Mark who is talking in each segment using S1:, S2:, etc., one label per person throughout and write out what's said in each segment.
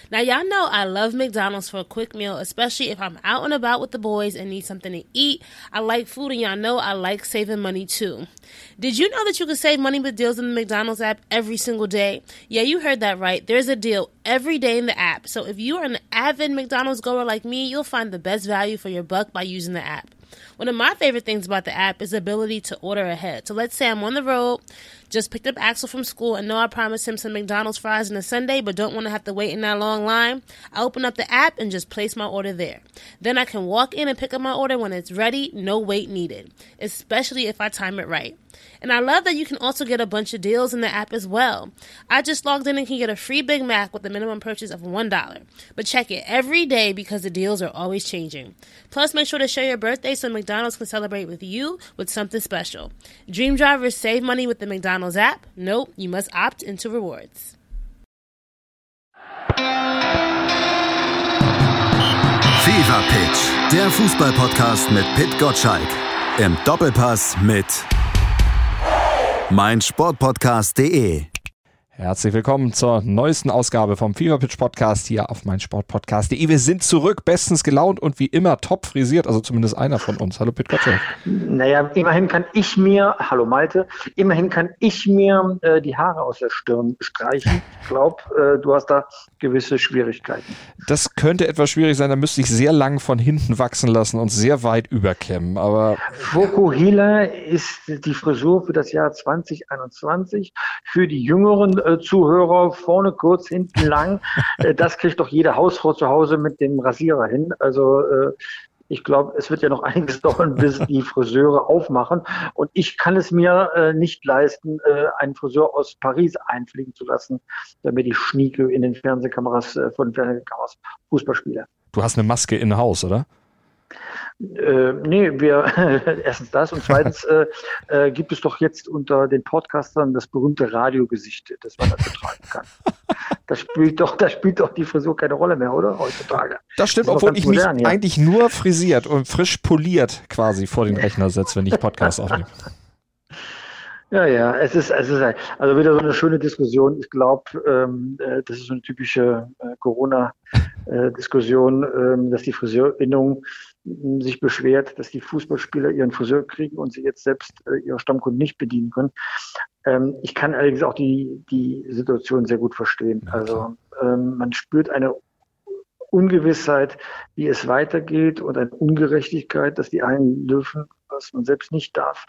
S1: Now, y'all know I love McDonald's for a quick meal, especially if I'm out and about with the boys and need something to eat. I like food, and y'all know I like saving money, too. Did you know that you can save money with deals in the McDonald's app every single day? Yeah, you heard that right. There's a deal every day in the app. So if you are an avid McDonald's goer like me, you'll find the best value for your buck by using the app. One of my favorite things about the app is the ability to order ahead. So let's say I'm on the road, just picked up Axel from school, and know I promised him some McDonald's fries on a Sunday, but don't want to have to wait in that long line. I open up the app and just place my order there. Then I can walk in and pick up my order when it's ready, no wait needed, especially if I time it right. And I love that you can also get a bunch of deals in the app as well. I just logged in and can get a free Big Mac with a minimum purchase of $1. But check it every day because the deals are always changing. Plus, make sure to share your birthday so McDonald's can celebrate with you with something special. Dream drivers save money with the McDonald's app. Nope, you must opt into rewards.
S2: Fever Pitch, der Fußball-Podcast mit Pit Gottschalk. Im Doppelpass mit meinsportpodcast.de.
S3: Herzlich willkommen zur neuesten Ausgabe vom Fever Pitch Podcast hier auf meinsportpodcast.de. Wir sind zurück, bestens gelaunt und wie immer top frisiert, also zumindest einer von uns. Hallo Pit Gottschalk.
S4: Naja, immerhin kann ich mir, hallo Malte, die Haare aus der Stirn streichen. Ich glaube, du hast da gewisse Schwierigkeiten.
S3: Das könnte etwas schwierig sein, da müsste ich sehr lang von hinten wachsen lassen und sehr weit überkämmen. Aber
S4: Fokuhila ist die Frisur für das Jahr 2021. Für die jüngeren Zuhörer vorne kurz, hinten lang. Das kriegt doch jede Hausfrau zu Hause mit dem Rasierer hin. Also ich glaube, es wird ja noch einiges dauern, bis die Friseure aufmachen. Und ich kann es mir nicht leisten, einen Friseur aus Paris einfliegen zu lassen, damit ich schnieke in den Fernsehkameras von Fernsehkameras Fußball spiele.
S3: Du hast eine Maske in Haus, oder?
S4: Nee, erstens das und zweitens gibt es doch jetzt unter den Podcastern das berühmte Radiogesicht, das man dazu tragen kann. Da spielt doch die Frisur keine Rolle mehr, oder? Heutzutage.
S3: Das stimmt, obwohl ich mich eigentlich nur frisiert und frisch poliert quasi vor den Rechner setze, wenn ich Podcast aufnehme.
S4: Ja, es ist also wieder so eine schöne Diskussion. Ich glaube, das ist so eine typische Corona-Diskussion, dass die Friseurinnung sich beschwert, dass die Fußballspieler ihren Friseur kriegen und sie jetzt selbst ihre Stammkunden nicht bedienen können. Ich kann allerdings auch die Situation sehr gut verstehen. Also man spürt eine Ungewissheit, wie es weitergeht und eine Ungerechtigkeit, dass die einen dürfen, was man selbst nicht darf.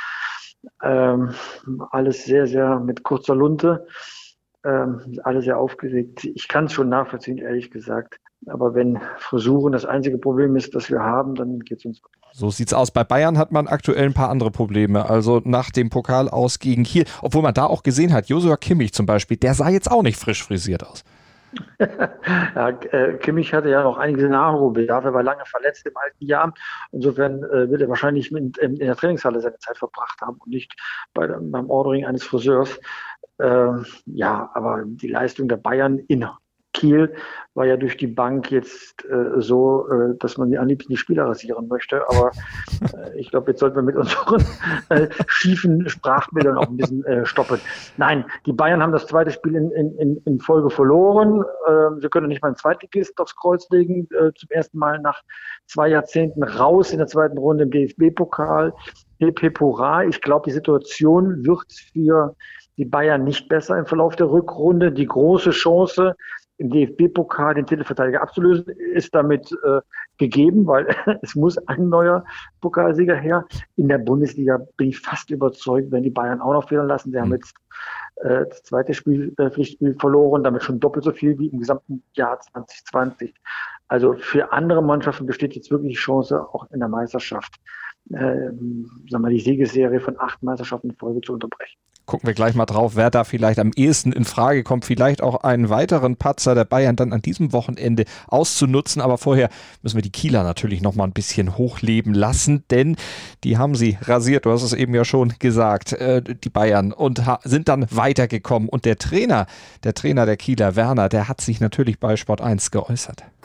S4: Alles sehr, sehr mit kurzer Lunte, alle sehr aufgeregt. Ich kann es schon nachvollziehen, ehrlich gesagt. Aber wenn Frisuren das einzige Problem ist, das wir haben, dann geht es uns gut.
S3: So sieht's aus. Bei Bayern hat man aktuell ein paar andere Probleme. Also nach dem Pokal aus gegen Kiel, obwohl man da auch gesehen hat, Joshua Kimmich zum Beispiel, der sah jetzt auch nicht frisch frisiert aus.
S4: Ja, Kimmich hatte ja noch einige Nachholbedarf. Er war lange verletzt im alten Jahr. Insofern wird er wahrscheinlich in der Trainingshalle seine Zeit verbracht haben und nicht beim Ordering eines Friseurs. Aber die Leistung der Bayern in Kiel war ja durch die Bank jetzt so, dass man am liebsten die Spieler rasieren möchte. Aber ich glaube, jetzt sollten wir mit unseren schiefen Sprachbildern auch ein bisschen stoppen. Nein, die Bayern haben das zweite Spiel in Folge verloren. Sie können nicht mal einen Zweitligist aufs Kreuz legen. Zum ersten Mal nach 2 Jahrzehnten raus in der zweiten Runde im DFB-Pokal. Hurra. Ich glaube, die Situation wird für die Bayern nicht besser im Verlauf der Rückrunde. Die große Chance, im DFB-Pokal den Titelverteidiger abzulösen, ist damit gegeben, weil es muss ein neuer Pokalsieger her. In der Bundesliga bin ich fast überzeugt, wenn die Bayern auch noch fehlen lassen. Sie haben jetzt das zweite Pflichtspiel verloren, damit schon doppelt so viel wie im gesamten Jahr 2020. Also für andere Mannschaften besteht jetzt wirklich die Chance, auch in der Meisterschaft die Siegesserie von 8 Meisterschaften in Folge zu unterbrechen.
S3: Gucken wir gleich mal drauf, wer da vielleicht am ehesten in Frage kommt, vielleicht auch einen weiteren Patzer der Bayern dann an diesem Wochenende auszunutzen. Aber vorher müssen wir die Kieler natürlich noch mal ein bisschen hochleben lassen, denn die haben sie rasiert, du hast es eben ja schon gesagt, die Bayern, und sind dann weitergekommen. Und der Trainer der Kieler, Werner, der hat sich natürlich bei Sport 1 geäußert.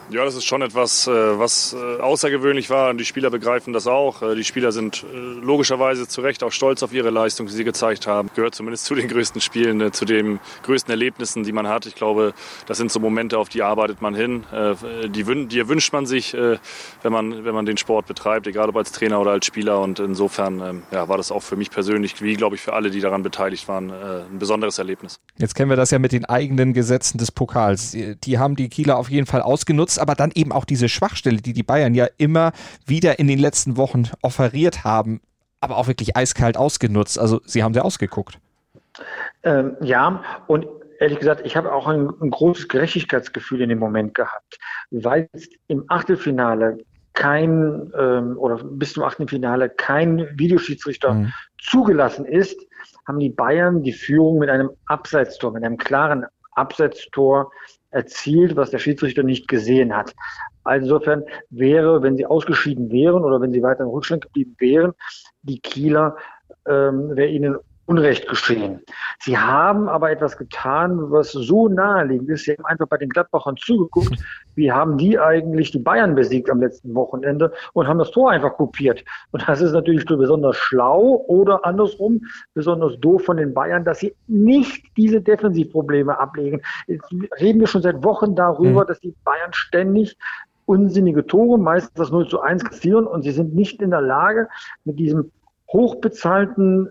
S5: Ja, das ist schon etwas, was außergewöhnlich war. Und die Spieler begreifen das auch. Die Spieler sind logischerweise zu Recht auch stolz auf ihre Leistung, die sie gezeigt haben. Gehört zumindest zu den größten Spielen, zu den größten Erlebnissen, die man hat. Ich glaube, das sind so Momente, auf die arbeitet man hin. Die erwünscht man sich, wenn man den Sport betreibt, egal ob als Trainer oder als Spieler. Und insofern war das auch für mich persönlich, wie glaube ich für alle, die daran beteiligt waren, ein besonderes Erlebnis.
S3: Jetzt kennen wir das ja mit den eigenen Gesetzen des Pokals. Die haben die Kieler auf jeden Fall ausgenutzt, aber dann eben auch diese Schwachstelle, die Bayern ja immer wieder in den letzten Wochen offeriert haben, aber auch wirklich eiskalt ausgenutzt. Also sie haben sie ausgeguckt.
S4: Ja, und ehrlich gesagt, ich habe auch ein großes Gerechtigkeitsgefühl in dem Moment gehabt, weil im Achtelfinale oder bis zum Achtelfinale kein Videoschiedsrichter zugelassen ist, haben die Bayern die Führung mit einem Abseitstor, mit einem klaren Abseitstor erzielt, was der Schiedsrichter nicht gesehen hat. Also insofern wenn sie ausgeschieden wären oder wenn sie weiter im Rückstand geblieben wären, die Kieler, wäre ihnen Unrecht geschehen. Sie haben aber etwas getan, was so naheliegend ist. Sie haben einfach bei den Gladbachern zugeguckt, wie haben die eigentlich die Bayern besiegt am letzten Wochenende und haben das Tor einfach kopiert. Und das ist natürlich besonders schlau oder andersrum besonders doof von den Bayern, dass sie nicht diese Defensivprobleme ablegen. Jetzt reden wir schon seit Wochen darüber, dass die Bayern ständig unsinnige Tore, meistens das 0:1 kassieren und sie sind nicht in der Lage, mit diesem hochbezahlten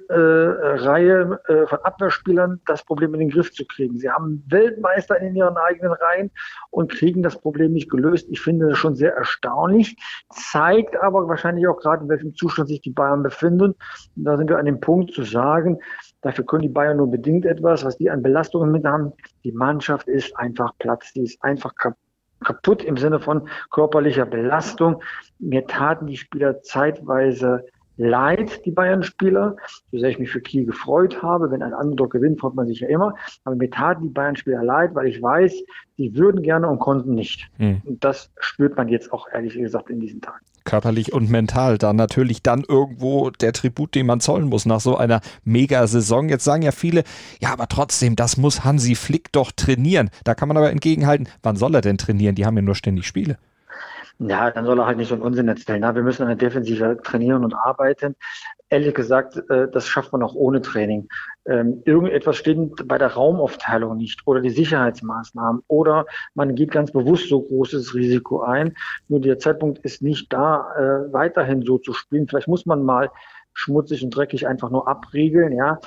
S4: Reihe von Abwehrspielern das Problem in den Griff zu kriegen. Sie haben Weltmeister in ihren eigenen Reihen und kriegen das Problem nicht gelöst. Ich finde das schon sehr erstaunlich, zeigt aber wahrscheinlich auch gerade, in welchem Zustand sich die Bayern befinden. Und da sind wir an dem Punkt zu sagen, dafür können die Bayern nur bedingt etwas, was die an Belastungen mit haben. Die Mannschaft ist einfach platt, die ist einfach kaputt im Sinne von körperlicher Belastung. Mir taten die Spieler zeitweise leid, die Bayern-Spieler, so sehr ich mich für Kiel gefreut habe. Wenn ein Underdog gewinnt, freut man sich ja immer. Aber mir taten die Bayern-Spieler leid, weil ich weiß, die würden gerne und konnten nicht. Und das spürt man jetzt auch ehrlich gesagt in diesen Tagen.
S3: Körperlich und mental dann natürlich dann irgendwo der Tribut, den man zollen muss nach so einer Mega-Saison. Jetzt sagen ja viele, ja, aber trotzdem, das muss Hansi Flick doch trainieren. Da kann man aber entgegenhalten, wann soll er denn trainieren? Die haben ja nur ständig Spiele.
S4: Ja, dann soll er halt nicht so einen Unsinn erzählen. Wir müssen an der Defensive trainieren und arbeiten. Ehrlich gesagt, das schafft man auch ohne Training. Irgendetwas steht bei der Raumaufteilung nicht oder die Sicherheitsmaßnahmen oder man geht ganz bewusst so großes Risiko ein. Nur der Zeitpunkt ist nicht da, weiterhin so zu spielen. Vielleicht muss man mal schmutzig und dreckig einfach nur abriegeln, ja.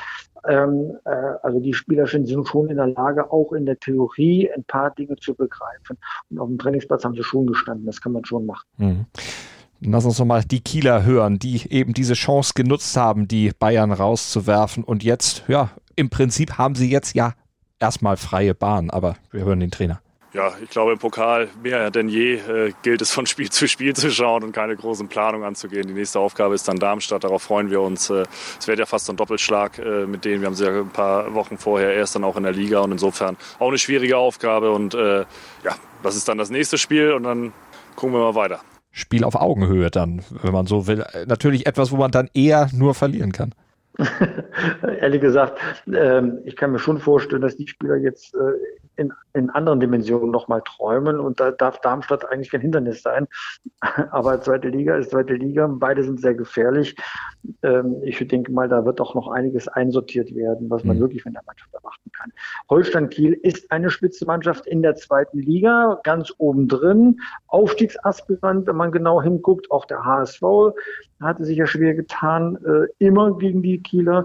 S4: Also die Spieler sind schon in der Lage, auch in der Theorie ein paar Dinge zu begreifen. Und auf dem Trainingsplatz haben sie schon gestanden, das kann man schon machen.
S3: Lass uns nochmal die Kieler hören, die eben diese Chance genutzt haben, die Bayern rauszuwerfen. Und jetzt, ja, im Prinzip haben sie jetzt ja erstmal freie Bahn, aber wir hören den Trainer.
S5: Ja, ich glaube, im Pokal mehr denn je gilt es von Spiel zu schauen und keine großen Planungen anzugehen. Die nächste Aufgabe ist dann Darmstadt, darauf freuen wir uns. Es wird ja fast so ein Doppelschlag mit denen. Wir haben sie ja ein paar Wochen vorher erst dann auch in der Liga und insofern auch eine schwierige Aufgabe. Und das ist dann das nächste Spiel und dann gucken wir mal weiter.
S3: Spiel auf Augenhöhe dann, wenn man so will. Natürlich etwas, wo man dann eher nur verlieren kann.
S4: Ehrlich gesagt, ich kann mir schon vorstellen, dass die Spieler jetzt in anderen Dimensionen nochmal träumen und da darf Darmstadt eigentlich kein Hindernis sein. Aber zweite Liga ist zweite Liga, beide sind sehr gefährlich. Ich denke mal, da wird auch noch einiges einsortiert werden, was man wirklich von der Mannschaft erwarten kann. Holstein Kiel ist eine Spitzenmannschaft in der zweiten Liga, ganz oben drin, Aufstiegsaspirant, wenn man genau hinguckt, auch der HSV hatte sich ja schwer getan, immer gegen die Kieler.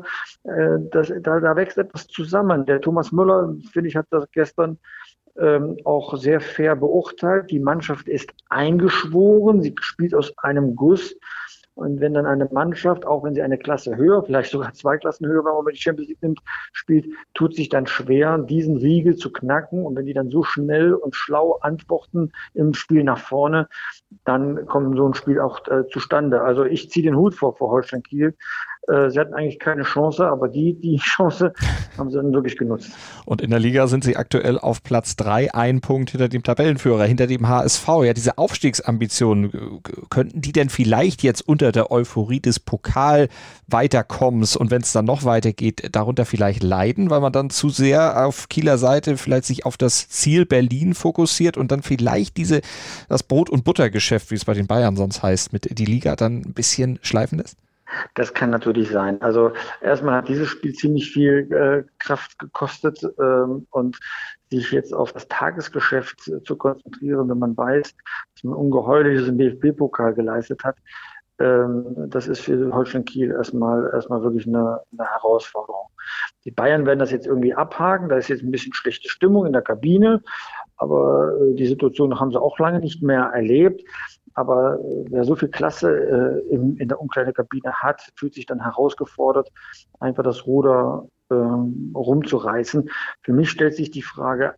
S4: Da wächst etwas zusammen. Der Thomas Müller, finde ich, hat das gestern auch sehr fair beurteilt. Die Mannschaft ist eingeschworen, sie spielt aus einem Guss. Und wenn dann eine Mannschaft, auch wenn sie eine Klasse höher, vielleicht sogar 2 Klassen höher, wenn man die Champions League nimmt, spielt, tut sich dann schwer, diesen Riegel zu knacken. Und wenn die dann so schnell und schlau antworten im Spiel nach vorne, dann kommt so ein Spiel auch zustande. Also ich ziehe den Hut vor Holstein Kiel. Sie hatten eigentlich keine Chance, aber die Chance haben sie dann wirklich genutzt.
S3: Und in der Liga sind sie aktuell auf Platz 3, 1 Punkt hinter dem Tabellenführer, hinter dem HSV. Ja, diese Aufstiegsambitionen, könnten die denn vielleicht jetzt unter der Euphorie des Pokal-Weiterkommens und wenn es dann noch weitergeht, darunter vielleicht leiden, weil man dann zu sehr auf Kieler Seite vielleicht sich auf das Ziel Berlin fokussiert und dann vielleicht das Brot- und Buttergeschäft, wie es bei den Bayern sonst heißt, mit die Liga dann ein bisschen schleifen lässt?
S4: Das kann natürlich sein. Also erstmal hat dieses Spiel ziemlich viel Kraft gekostet und sich jetzt auf das Tagesgeschäft zu konzentrieren, wenn man weiß, dass man Ungeheuerliches im DFB-Pokal geleistet hat, das ist für Holstein Kiel erstmal wirklich eine Herausforderung. Die Bayern werden das jetzt irgendwie abhaken. Da ist jetzt ein bisschen schlechte Stimmung in der Kabine, aber die Situation haben sie auch lange nicht mehr erlebt. Aber wer so viel Klasse in der Umkleidekabine hat, fühlt sich dann herausgefordert, einfach das Ruder rumzureißen. Für mich stellt sich die Frage,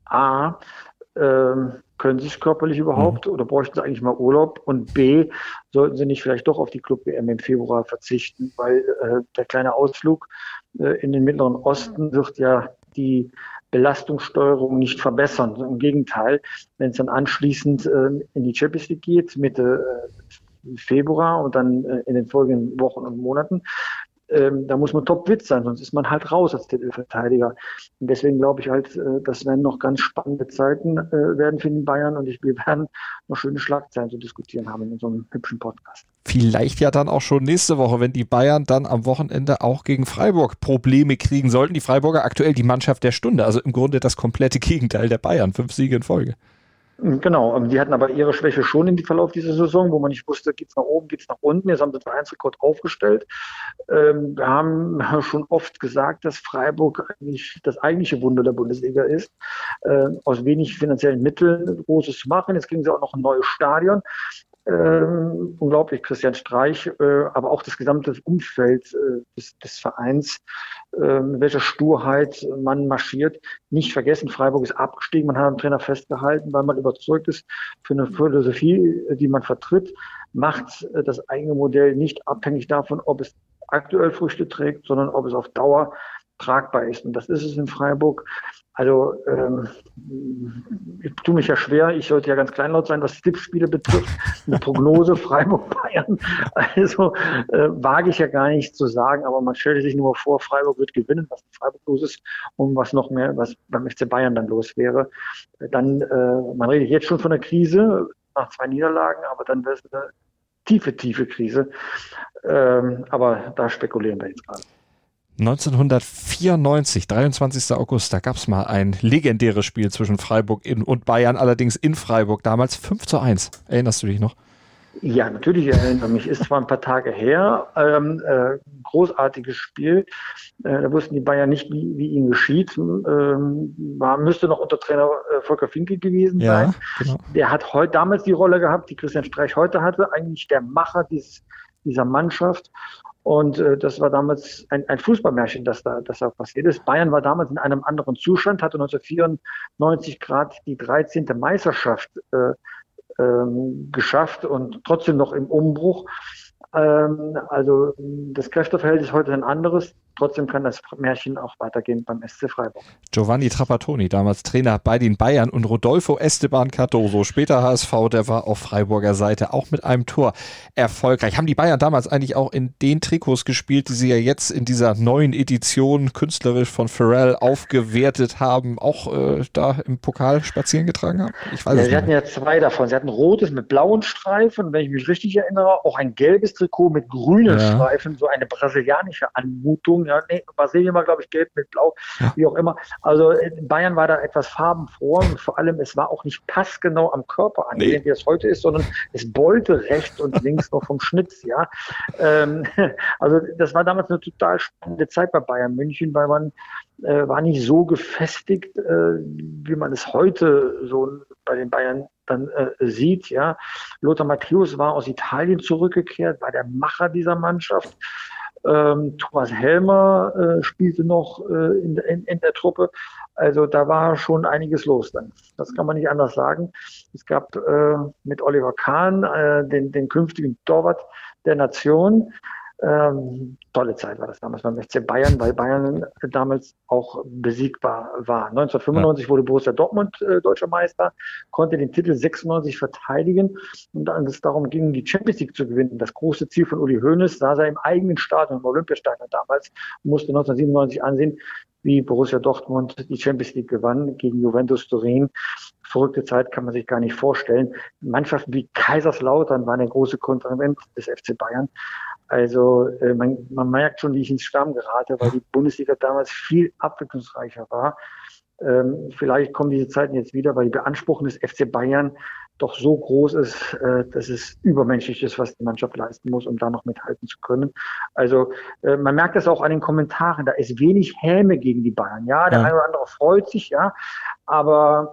S4: können sie es körperlich überhaupt oder bräuchten sie eigentlich mal Urlaub? Und B, sollten sie nicht vielleicht doch auf die Club-WM im Februar verzichten, weil der kleine Ausflug in den Mittleren Osten wird ja die Belastungssteuerung nicht verbessern. Im Gegenteil, wenn es dann anschließend in die Champions League geht, Mitte Februar und dann in den folgenden Wochen und Monaten, da muss man topfit sein, sonst ist man halt raus als Titelverteidiger. Und deswegen glaube ich halt, das werden noch ganz spannende Zeiten werden für den Bayern und wir werden noch schöne Schlagzeilen zu diskutieren haben in so einem hübschen Podcast.
S3: Vielleicht ja dann auch schon nächste Woche, wenn die Bayern dann am Wochenende auch gegen Freiburg Probleme kriegen sollten. Die Freiburger aktuell die Mannschaft der Stunde, also im Grunde das komplette Gegenteil der Bayern. 5 Siege in Folge.
S4: Genau, die hatten aber ihre Schwäche schon im Verlauf dieser Saison, wo man nicht wusste, geht's nach oben, geht's nach unten. Jetzt haben sie den Vereinsrekord aufgestellt. Wir haben schon oft gesagt, dass Freiburg eigentlich das eigentliche Wunder der Bundesliga ist, aus wenig finanziellen Mitteln Großes zu machen. Jetzt kriegen sie auch noch ein neues Stadion. Unglaublich, Christian Streich, aber auch das gesamte Umfeld des Vereins, mit welcher Sturheit man marschiert. Nicht vergessen, Freiburg ist abgestiegen, man hat am Trainer festgehalten, weil man überzeugt ist, für eine Philosophie, die man vertritt, macht das eigene Modell nicht abhängig davon, ob es aktuell Früchte trägt, sondern ob es auf Dauer tragbar ist. Und das ist es in Freiburg. Also ich tue mich ja schwer, ich sollte ja ganz kleinlaut sein, was Tippspiele betrifft. Eine Prognose Freiburg-Bayern, also wage ich ja gar nicht zu sagen, aber man stellt sich nur vor, Freiburg wird gewinnen, was in Freiburg los ist und was noch mehr, was beim FC Bayern dann los wäre. Dann, man redet jetzt schon von einer Krise nach 2 Niederlagen, aber dann wäre es eine tiefe Krise. Aber da spekulieren wir jetzt gerade.
S3: 1994, 23. August, da gab es mal ein legendäres Spiel zwischen Freiburg und Bayern, allerdings in Freiburg, damals 5:1. Erinnerst du dich noch?
S4: Ja, natürlich erinnere mich. Ist zwar ein paar Tage her, großartiges Spiel. Da wussten die Bayern nicht, wie ihnen geschieht. Müsste noch unter Trainer Volker Finke gewesen sein. Genau. Der hat damals die Rolle gehabt, die Christian Streich heute hatte, eigentlich der Macher dieser Mannschaft. Und das war damals ein Fußballmärchen, das da passiert ist. Bayern war damals in einem anderen Zustand, hatte 1994 gerade die 13. Meisterschaft geschafft und trotzdem noch im Umbruch. Also das Kräfteverhältnis ist heute ein anderes. Trotzdem kann das Märchen auch weitergehen beim SC Freiburg.
S3: Giovanni Trapattoni, damals Trainer bei den Bayern, und Rodolfo Esteban Cardoso, später HSV, der war auf Freiburger Seite auch mit einem Tor erfolgreich. Haben die Bayern damals eigentlich auch in den Trikots gespielt, die sie ja jetzt in dieser neuen Edition künstlerisch von Pharrell aufgewertet haben, auch da im Pokal spazieren getragen haben? Ich weiß es nicht.
S4: Sie hatten ja 2 davon. Sie hatten ein rotes mit blauen Streifen, wenn ich mich richtig erinnere, auch ein gelbes Trikot mit grünen Streifen, so eine brasilianische Anmutung. Ja, nee, Brasilien war, glaube ich, gelb mit blau, wie auch immer. Also Bayern war da etwas farbenfroh und vor allem, es war auch nicht passgenau am Körper angelehnt, wie es heute ist, sondern es bollte rechts und links noch vom Schnitz. Ja, also das war damals eine total spannende Zeit bei Bayern München, weil man war nicht so gefestigt, wie man es heute so bei den Bayern dann sieht. Ja, Lothar Matthäus war aus Italien zurückgekehrt, war der Macher dieser Mannschaft. Thomas Helmer spielte noch in der Truppe. Also da war schon einiges los dann. Das kann man nicht anders sagen. Es gab mit Oliver Kahn den künftigen Torwart der Nation. Tolle Zeit war das damals beim FC Bayern, weil Bayern damals auch besiegbar war. 1995 wurde Borussia Dortmund deutscher Meister, konnte den Titel 96 verteidigen und als es darum ging, die Champions League zu gewinnen, das große Ziel von Uli Hoeneß, saß er im eigenen Stadion, im Olympiastadion damals, musste 1997 ansehen, wie Borussia Dortmund die Champions League gewann gegen Juventus Turin. Verrückte Zeit kann man sich gar nicht vorstellen. Mannschaften wie Kaiserslautern waren der große Konkurrent des FC Bayern. Also man merkt schon, wie ich ins Schwärmen gerate, weil die Bundesliga damals viel abwechslungsreicher war. Vielleicht kommen diese Zeiten jetzt wieder, weil die Beanspruchung des FC Bayern doch so groß ist, dass es übermenschlich ist, was die Mannschaft leisten muss, um da noch mithalten zu können. Also man merkt das auch an den Kommentaren, da ist wenig Häme gegen die Bayern. Ja, der eine oder andere freut sich, ja, aber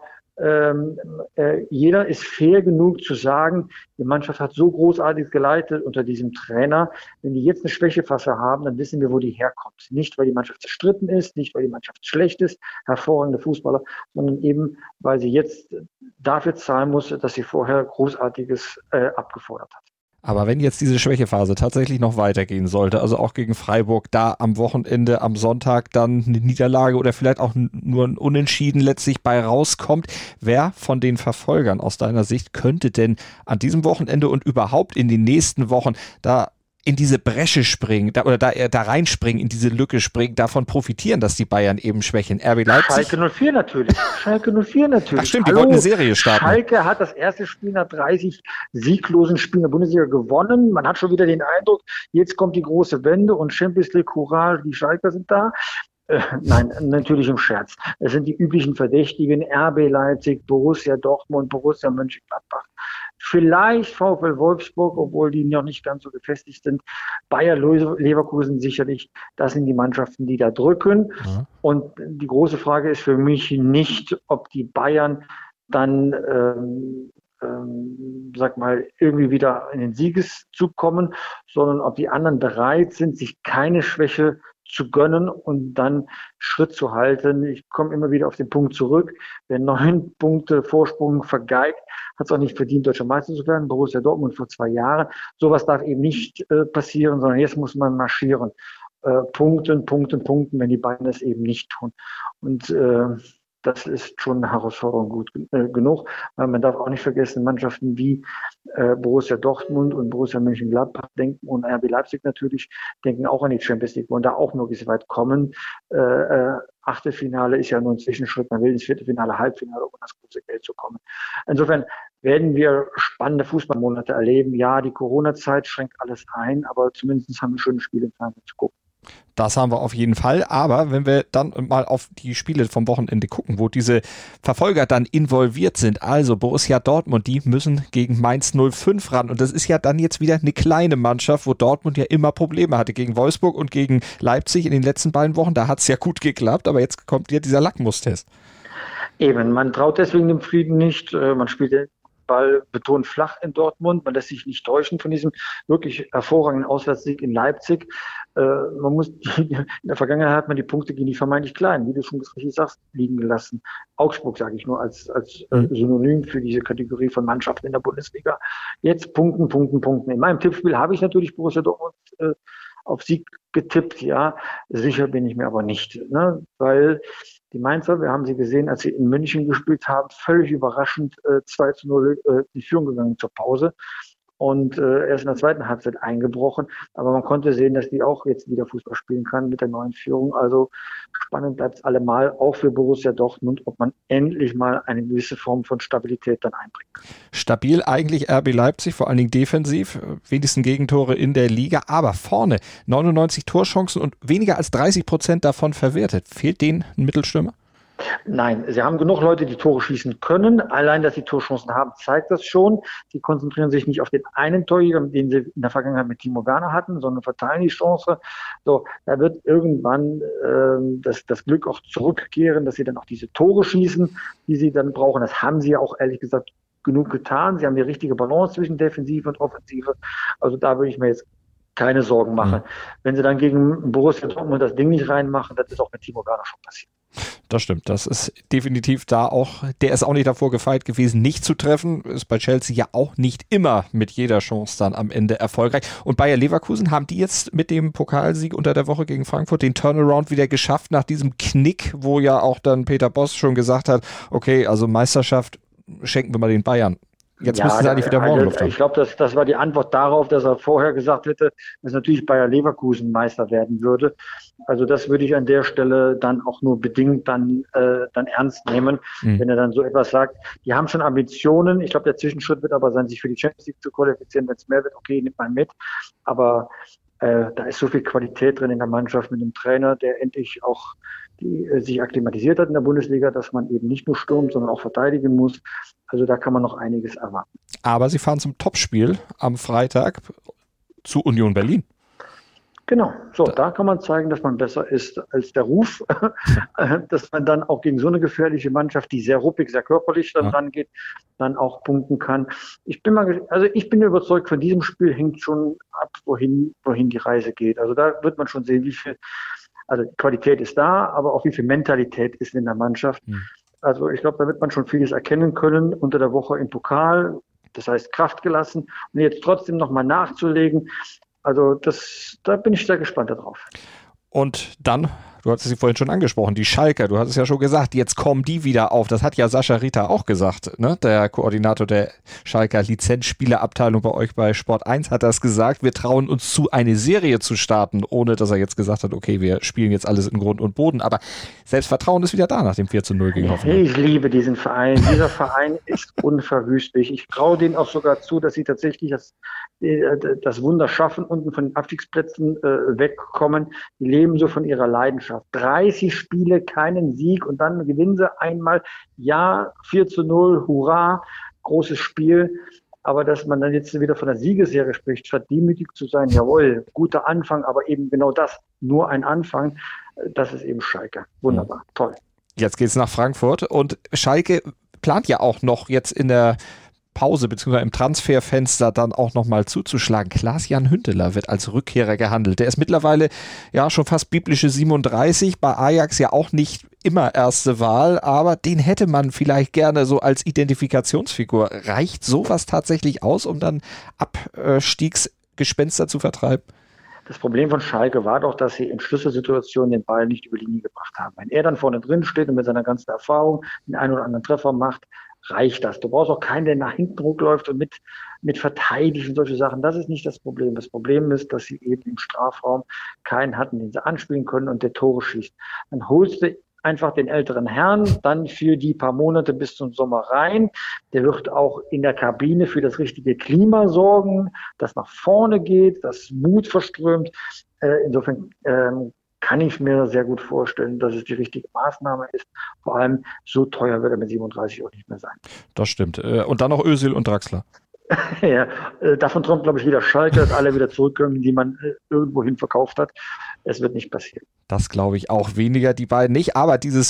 S4: jeder ist fair genug zu sagen, die Mannschaft hat so großartig geleitet unter diesem Trainer. Wenn die jetzt eine Schwächephase haben, dann wissen wir, wo die herkommt. Nicht, weil die Mannschaft zerstritten ist, nicht, weil die Mannschaft schlecht ist, hervorragende Fußballer, sondern eben, weil sie jetzt dafür zahlen muss, dass sie vorher Großartiges abgefordert hat.
S3: Aber wenn jetzt diese Schwächephase tatsächlich noch weitergehen sollte, also auch gegen Freiburg, da am Wochenende, am Sonntag dann eine Niederlage oder vielleicht auch nur ein Unentschieden letztlich bei rauskommt, wer von den Verfolgern aus deiner Sicht könnte denn an diesem Wochenende und überhaupt in den nächsten Wochen da in diese Bresche springen oder da reinspringen, in diese Lücke springen, davon profitieren, dass die Bayern eben schwächen? RB Leipzig?
S4: Schalke 04 natürlich. Ach
S3: stimmt, die wollten eine Serie starten.
S4: Schalke hat das erste Spiel nach 30 sieglosen Spielen der Bundesliga gewonnen. Man hat schon wieder den Eindruck, jetzt kommt die große Wende und Champions League, Courage, die Schalker sind da. Nein, natürlich im Scherz. Es sind die üblichen Verdächtigen, RB Leipzig, Borussia Dortmund, Borussia Mönchengladbach. Vielleicht VfL Wolfsburg, obwohl die noch nicht ganz so gefestigt sind. Bayer Leverkusen sicherlich. Das sind die Mannschaften, die da drücken. Ja. Und die große Frage ist für mich nicht, ob die Bayern dann, irgendwie wieder in den Siegeszug kommen, sondern ob die anderen bereit sind, sich keine Schwäche zu gönnen und dann Schritt zu halten. Ich komme immer wieder auf den Punkt zurück. Wer 9 Punkte Vorsprung vergeigt, hat es auch nicht verdient, deutscher Meister zu werden. Borussia Dortmund vor 2 Jahren. Sowas darf eben nicht passieren, sondern jetzt muss man marschieren. Punkten, wenn die beiden das eben nicht tun. Und das ist schon eine Herausforderung gut genug. Man darf auch nicht vergessen, Mannschaften wie Borussia Dortmund und Borussia Mönchengladbach denken und RB Leipzig natürlich denken auch an die Champions League, wollen da auch möglichst weit kommen. Achtelfinale ist ja nur ein Zwischenschritt. Man will ins Viertelfinale, Halbfinale, um an das große Geld zu kommen. Insofern werden wir spannende Fußballmonate erleben. Ja, die Corona-Zeit schränkt alles ein, aber zumindest haben wir schöne Spiele im Fernsehen zu gucken.
S3: Das haben wir auf jeden Fall, aber wenn wir dann mal auf die Spiele vom Wochenende gucken, wo diese Verfolger dann involviert sind, also Borussia Dortmund, die müssen gegen Mainz 05 ran und das ist ja dann jetzt wieder eine kleine Mannschaft, wo Dortmund ja immer Probleme hatte gegen Wolfsburg und gegen Leipzig in den letzten beiden Wochen, da hat es ja gut geklappt, aber jetzt kommt ja dieser Lackmustest.
S4: Eben, man traut deswegen dem Frieden nicht, man spielt den Ball betont flach in Dortmund, man lässt sich nicht täuschen von diesem wirklich hervorragenden Auswärtssieg in Leipzig. In der Vergangenheit hat man die Punkte gegen die vermeintlich Kleinen, wie du schon richtig sagst, liegen gelassen. Augsburg sage ich nur als Synonym für diese Kategorie von Mannschaften in der Bundesliga. Jetzt Punkten. In meinem Tippspiel habe ich natürlich Borussia Dortmund auf Sieg getippt, ja. Sicher bin ich mir aber nicht, ne? Weil die Mainzer, wir haben sie gesehen, als sie in München gespielt haben, völlig überraschend 2-0 in Führung gegangen zur Pause und erst in der zweiten Halbzeit eingebrochen. Aber man konnte sehen, dass die auch jetzt wieder Fußball spielen kann mit der neuen Führung. Also spannend bleibt es allemal, auch für Borussia Dortmund, ob man endlich mal eine gewisse Form von Stabilität dann einbringt.
S3: Stabil eigentlich RB Leipzig, vor allen Dingen defensiv, wenigsten Gegentore in der Liga, aber vorne 99 Torchancen und weniger als 30% davon verwertet. Fehlt denen ein Mittelstürmer?
S4: Nein, sie haben genug Leute, die Tore schießen können. Allein, dass sie Torchancen haben, zeigt das schon. Sie konzentrieren sich nicht auf den einen Torjäger, den sie in der Vergangenheit mit Timo Werner hatten, sondern verteilen die Chance. So, da wird irgendwann das Glück auch zurückkehren, dass sie dann auch diese Tore schießen, die sie dann brauchen. Das haben sie ja auch ehrlich gesagt genug getan. Sie haben die richtige Balance zwischen Defensive und Offensive. Also da würde ich mir jetzt keine Sorgen machen. Wenn sie dann gegen Borussia Dortmund das Ding nicht reinmachen, das ist auch mit Timo Werner schon passiert.
S3: Das stimmt, das ist definitiv da auch, der ist auch nicht davor gefeit gewesen, nicht zu treffen, ist bei Chelsea ja auch nicht immer mit jeder Chance dann am Ende erfolgreich. Und Bayer Leverkusen, haben die jetzt mit dem Pokalsieg unter der Woche gegen Frankfurt den Turnaround wieder geschafft nach diesem Knick, wo ja auch dann Peter Bosz schon gesagt hat, okay, also Meisterschaft schenken wir mal den Bayern. Jetzt müssen sie eigentlich wieder morgen Luft haben.
S4: Ich glaube, das war die Antwort darauf, dass er vorher gesagt hätte, dass natürlich Bayer Leverkusen Meister werden würde. Also das würde ich an der Stelle dann auch nur bedingt dann ernst nehmen, wenn er dann so etwas sagt. Die haben schon Ambitionen. Ich glaube, der Zwischenschritt wird aber sein, sich für die Champions League zu qualifizieren. Wenn es mehr wird, okay, nimmt man mit. Aber da ist so viel Qualität drin in der Mannschaft mit dem Trainer, der endlich auch sich akklimatisiert hat in der Bundesliga, dass man eben nicht nur stürmt, sondern auch verteidigen muss. Also da kann man noch einiges erwarten. Aber
S3: sie fahren zum Topspiel am Freitag zu Union Berlin.
S4: Genau, so, da kann man zeigen, dass man besser ist als der Ruf, dass man dann auch gegen so eine gefährliche Mannschaft, die sehr ruppig, sehr körperlich dann rangeht, dann auch punkten kann. Ich bin überzeugt, von diesem Spiel hängt schon ab, wohin die Reise geht. Also da wird man schon sehen, wie viel, also Qualität ist da, aber auch wie viel Mentalität ist in der Mannschaft. Also ich glaube, da wird man schon vieles erkennen können unter der Woche im Pokal, das heißt Kraft gelassen und jetzt trotzdem nochmal nachzulegen. Also da bin ich sehr gespannt darauf.
S3: Und dann, du hattest sie vorhin schon angesprochen, die Schalker, du hattest ja schon gesagt, jetzt kommen die wieder auf. Das hat ja Sascha Rita auch gesagt, ne? Der Koordinator der Schalker Lizenzspielerabteilung bei euch bei Sport 1 hat das gesagt. Wir trauen uns zu, eine Serie zu starten, ohne dass er jetzt gesagt hat, okay, wir spielen jetzt alles in Grund und Boden. Aber Selbstvertrauen ist wieder da nach dem 4:0 gegen Hoffenheim.
S4: Ich liebe diesen Verein. Dieser Verein ist unverwüstlich. Ich traue denen auch sogar zu, dass sie tatsächlich das Wunder schaffen, unten von den Abstiegsplätzen wegkommen. Die leben so von ihrer Leidenschaft. 30 Spiele, keinen Sieg und dann gewinnen sie einmal. Ja, 4:0, hurra, großes Spiel. Aber dass man dann jetzt wieder von der Siegesserie spricht, statt demütig zu sein, jawohl, guter Anfang, aber eben genau das, nur ein Anfang, das ist eben Schalke. Wunderbar, toll.
S3: Jetzt geht's nach Frankfurt und Schalke plant ja auch noch jetzt in der Pause bzw. im Transferfenster dann auch nochmal zuzuschlagen. Klaas-Jan Hünteler wird als Rückkehrer gehandelt. Der ist mittlerweile ja schon fast biblische 37, bei Ajax ja auch nicht immer erste Wahl, aber den hätte man vielleicht gerne so als Identifikationsfigur. Reicht sowas tatsächlich aus, um dann Abstiegsgespenster zu vertreiben?
S4: Das Problem von Schalke war doch, dass sie in Schlüsselsituationen den Ball nicht über die Linie gebracht haben. Wenn er dann vorne drin steht und mit seiner ganzen Erfahrung den einen oder anderen Treffer macht, reicht das. Du brauchst auch keinen, der nach hinten hochläuft und mit verteidigt und solche Sachen. Das ist nicht das Problem. Das Problem ist, dass sie eben im Strafraum keinen hatten, den sie anspielen können und der Tore schießt. Dann holst du einfach den älteren Herrn dann für die paar Monate bis zum Sommer rein. Der wird auch in der Kabine für das richtige Klima sorgen, das nach vorne geht, das Mut verströmt. Insofern kann ich mir sehr gut vorstellen, dass es die richtige Maßnahme ist. Vor allem so teuer wird er mit 37 auch nicht mehr sein.
S3: Das stimmt. Und dann noch Özil und Draxler.
S4: Ja, davon träumt, glaube ich, jeder Schalke, dass alle wieder zurückkommen, die man irgendwohin verkauft hat. Es wird nicht passieren.
S3: Das glaube ich auch weniger, die beiden nicht. Aber diese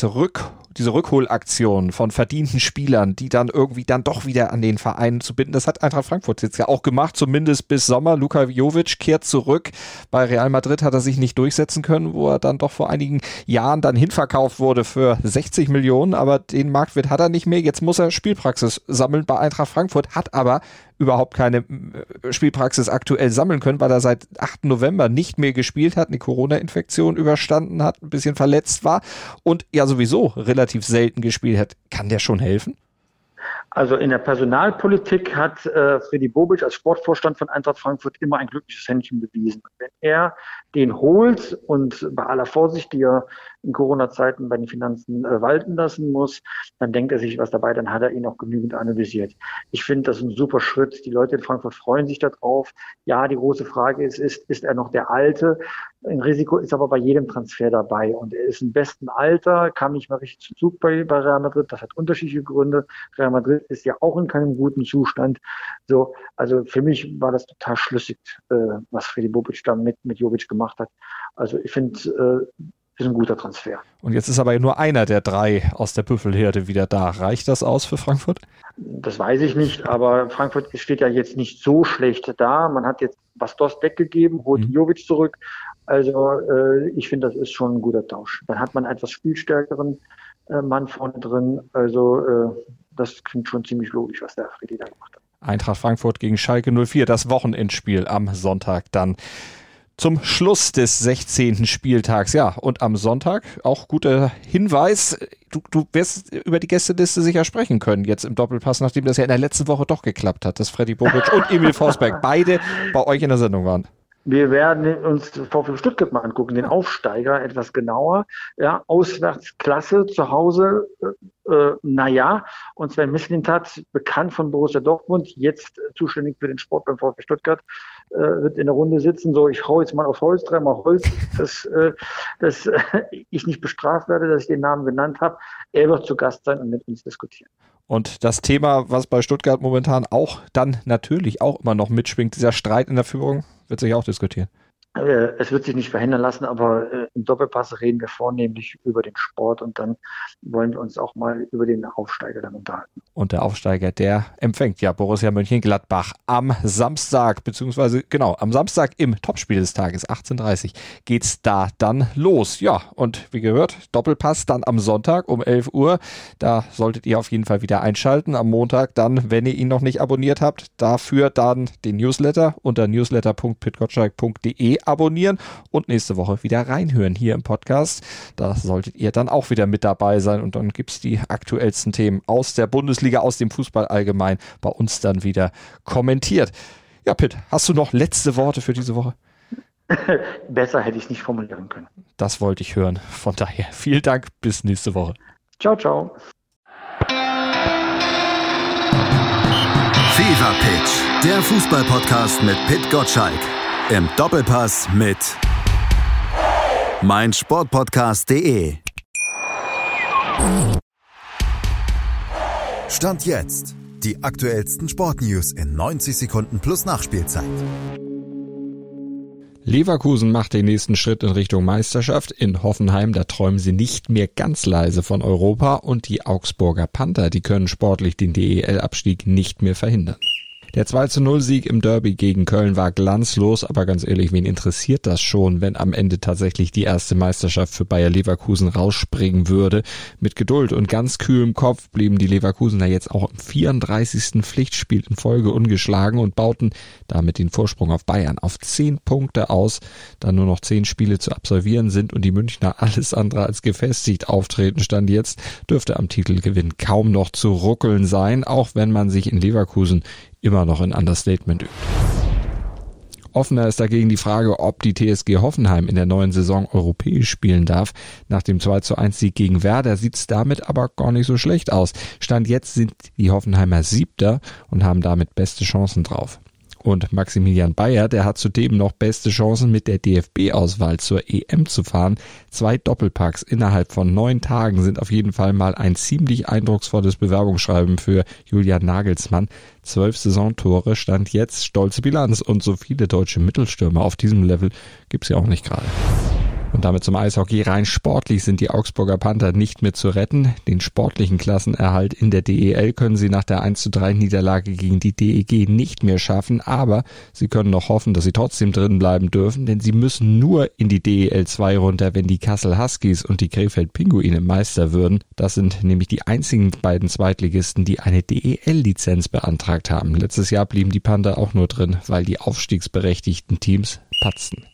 S3: Rückholaktion von verdienten Spielern, die dann irgendwie dann doch wieder an den Verein zu binden, das hat Eintracht Frankfurt jetzt ja auch gemacht, zumindest bis Sommer. Luka Jovic kehrt zurück. Bei Real Madrid hat er sich nicht durchsetzen können, wo er dann doch vor einigen Jahren dann hinverkauft wurde für 60 Millionen. Aber den Marktwert hat er nicht mehr. Jetzt muss er Spielpraxis sammeln bei Eintracht Frankfurt, hat aber überhaupt keine Spielpraxis aktuell sammeln können, weil er seit 8. November nicht mehr gespielt hat, eine Corona-Infektion überstanden hat, ein bisschen verletzt war und ja sowieso relativ selten gespielt hat. Kann der schon helfen?
S4: Also in der Personalpolitik hat Freddy Bobic als Sportvorstand von Eintracht Frankfurt immer ein glückliches Händchen bewiesen. Wenn er den holt und bei aller Vorsicht, die er in Corona-Zeiten bei den Finanzen walten lassen muss, dann denkt er sich was dabei, dann hat er ihn auch genügend analysiert. Ich finde, das ist ein super Schritt. Die Leute in Frankfurt freuen sich darauf. Ja, die große Frage ist er noch der Alte? Ein Risiko ist aber bei jedem Transfer dabei. Und er ist im besten Alter, kam nicht mal richtig zum Zug bei Real Madrid. Das hat unterschiedliche Gründe. Real Madrid ist ja auch in keinem guten Zustand. So, also für mich war das total schlüssig, was Freddy Bobic da mit Jovic gemacht hat. Also ich finde, ist ein guter Transfer.
S3: Und jetzt ist aber nur einer der 3 aus der Büffelherde wieder da. Reicht das aus für Frankfurt?
S4: Das weiß ich nicht, aber Frankfurt steht ja jetzt nicht so schlecht da. Man hat jetzt Bastos weggegeben, holt Jovic zurück Also ich finde, das ist schon ein guter Tausch. Dann hat man einen etwas spielstärkeren Mann vorne drin. Also das klingt schon ziemlich logisch, was der Freddy da gemacht hat.
S3: Eintracht Frankfurt gegen Schalke 04, das Wochenendspiel am Sonntag dann zum Schluss des 16. Spieltags. Ja, und am Sonntag, auch guter Hinweis, du wirst über die Gästeliste sicher sprechen können jetzt im Doppelpass, nachdem das ja in der letzten Woche doch geklappt hat, dass Freddy Bobic und Emil Forsberg beide bei euch in der Sendung waren.
S4: Wir werden uns VfB Stuttgart mal angucken, den Aufsteiger etwas genauer. Ja, auswärts klasse, zu Hause, naja. Und Sven Mislintat, bekannt von Borussia Dortmund, jetzt zuständig für den Sport beim VfB Stuttgart, wird in der Runde sitzen. So, ich hau jetzt mal auf Holz, dreimal Holz, dass ich nicht bestraft werde, dass ich den Namen genannt habe. Er wird zu Gast sein und mit uns diskutieren.
S3: Und das Thema, was bei Stuttgart momentan auch dann natürlich auch immer noch mitschwingt, dieser Streit in der Führung, wird sich auch diskutieren.
S4: Es wird sich nicht verhindern lassen, aber im Doppelpass reden wir vornehmlich über den Sport und dann wollen wir uns auch mal über den Aufsteiger dann unterhalten.
S3: Und der Aufsteiger, der empfängt ja Borussia Mönchengladbach am Samstag, beziehungsweise genau, am Samstag im Topspiel des Tages, 18:30 Uhr, geht's da dann los. Ja, und wie gehört, Doppelpass dann am Sonntag um 11 Uhr. Da solltet ihr auf jeden Fall wieder einschalten. Am Montag dann, wenn ihr ihn noch nicht abonniert habt, dafür dann den Newsletter unter newsletter.pitgottschalk.de abonnieren und nächste Woche wieder reinhören hier im Podcast. Da solltet ihr dann auch wieder mit dabei sein und dann gibt's die aktuellsten Themen aus der Bundesliga, aus dem Fußball allgemein bei uns dann wieder kommentiert. Ja, Pitt, hast du noch letzte Worte für diese Woche?
S4: Besser hätte ich es nicht formulieren können.
S3: Das wollte ich hören. Von daher vielen Dank, bis nächste Woche.
S4: Ciao, ciao.
S2: Fever Pitch, der Fußball-Podcast mit Pitt Gottschalk. Im Doppelpass mit meinsportpodcast.de. Stand jetzt. Die aktuellsten Sportnews in 90 Sekunden plus Nachspielzeit.
S3: Leverkusen macht den nächsten Schritt in Richtung Meisterschaft. In Hoffenheim, da träumen sie nicht mehr ganz leise von Europa. Und die Augsburger Panther, die können sportlich den DEL-Abstieg nicht mehr verhindern. Der 2:0-Sieg im Derby gegen Köln war glanzlos, aber ganz ehrlich, wen interessiert das schon, wenn am Ende tatsächlich die erste Meisterschaft für Bayer Leverkusen rausspringen würde? Mit Geduld und ganz kühlem Kopf blieben die Leverkusener jetzt auch im 34. Pflichtspiel in Folge ungeschlagen und bauten damit den Vorsprung auf Bayern auf 10 Punkte aus, da nur noch 10 Spiele zu absolvieren sind und die Münchner alles andere als gefestigt auftreten. Stand jetzt, dürfte am Titelgewinn kaum noch zu ruckeln sein, auch wenn man sich in Leverkusen immer noch in Understatement übt. Offener ist dagegen die Frage, ob die TSG Hoffenheim in der neuen Saison europäisch spielen darf. Nach dem 2:1-Sieg gegen Werder sieht's damit aber gar nicht so schlecht aus. Stand jetzt sind die Hoffenheimer 7. und haben damit beste Chancen drauf. Und Maximilian Bayer, der hat zudem noch beste Chancen mit der DFB-Auswahl zur EM zu fahren. 2 Doppelpacks innerhalb von 9 Tagen sind auf jeden Fall mal ein ziemlich eindrucksvolles Bewerbungsschreiben für Julian Nagelsmann. 12 Saisontore, Stand jetzt stolze Bilanz und so viele deutsche Mittelstürmer auf diesem Level gibt's ja auch nicht gerade. Und damit zum Eishockey. Rein sportlich sind die Augsburger Panther nicht mehr zu retten. Den sportlichen Klassenerhalt in der DEL können sie nach der 1:3 Niederlage gegen die DEG nicht mehr schaffen. Aber sie können noch hoffen, dass sie trotzdem drin bleiben dürfen, denn sie müssen nur in die DEL 2 runter, wenn die Kassel Huskies und die Krefeld Pinguine Meister würden. Das sind nämlich die einzigen beiden Zweitligisten, die eine DEL-Lizenz beantragt haben. Letztes Jahr blieben die Panther auch nur drin, weil die aufstiegsberechtigten Teams patzten.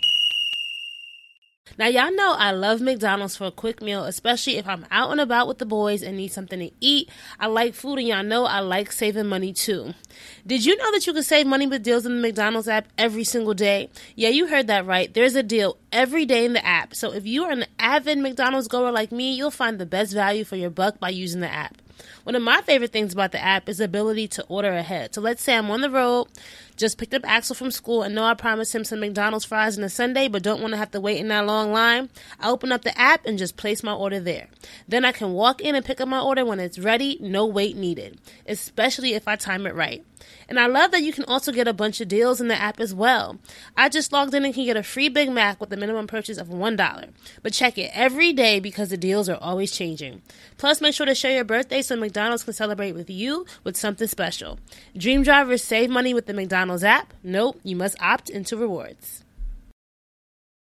S1: Now, y'all know I love McDonald's for a quick meal, especially if I'm out and about with the boys and need something to eat. I like food, and y'all know I like saving money, too. Did you know that you can save money with deals in the McDonald's app every single day? Yeah, you heard that right. There's a deal every day in the app. So if you are an avid McDonald's goer like me, you'll find the best value for your buck by using the app. One of my favorite things about the app is the ability to order ahead. So let's say I'm on the road, just picked up Axel from school, and know I promised him some McDonald's fries on a Sunday, but don't want to have to wait in that long line. I open up the app and just place my order there. Then I can walk in and pick up my order when it's ready, no wait needed, especially if I time it right. And I love that you can also get a bunch of deals in the app as well. I just logged in and can get a free Big Mac with a minimum purchase of $1. But check it every day because the deals are always changing. Plus, make sure to share your birthday so McDonald's can celebrate with you with something special. Dream drivers save money with the McDonald's app? Nope, you must opt into rewards.